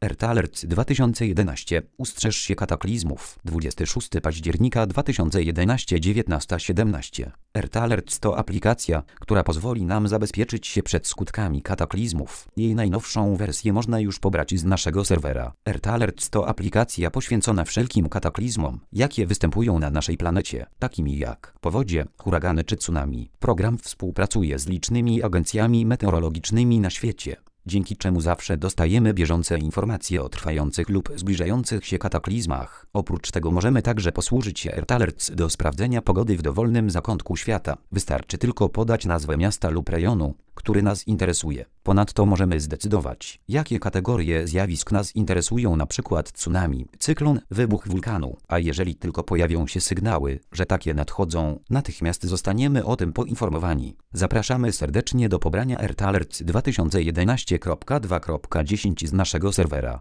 Earth Alerts 2011. Ustrzeż się kataklizmów. 26 października 2011 19:17. Earth Alerts to aplikacja, która pozwoli nam zabezpieczyć się przed skutkami kataklizmów. Jej najnowszą wersję można już pobrać z naszego serwera. Earth Alerts to aplikacja poświęcona wszelkim kataklizmom, jakie występują na naszej planecie, takimi jak powodzie, huragany czy tsunami. Program współpracuje z licznymi agencjami meteorologicznymi na świecie, dzięki czemu zawsze dostajemy bieżące informacje o trwających lub zbliżających się kataklizmach. Oprócz tego możemy także posłużyć się Earth Alerts do sprawdzenia pogody w dowolnym zakątku świata. Wystarczy tylko podać nazwę miasta lub rejonu, który nas interesuje. Ponadto możemy zdecydować, jakie kategorie zjawisk nas interesują, np. tsunami, cyklon, wybuch wulkanu. A jeżeli tylko pojawią się sygnały, że takie nadchodzą, natychmiast zostaniemy o tym poinformowani. Zapraszamy serdecznie do pobrania Earth Alerts 2011.2.10 z naszego serwera.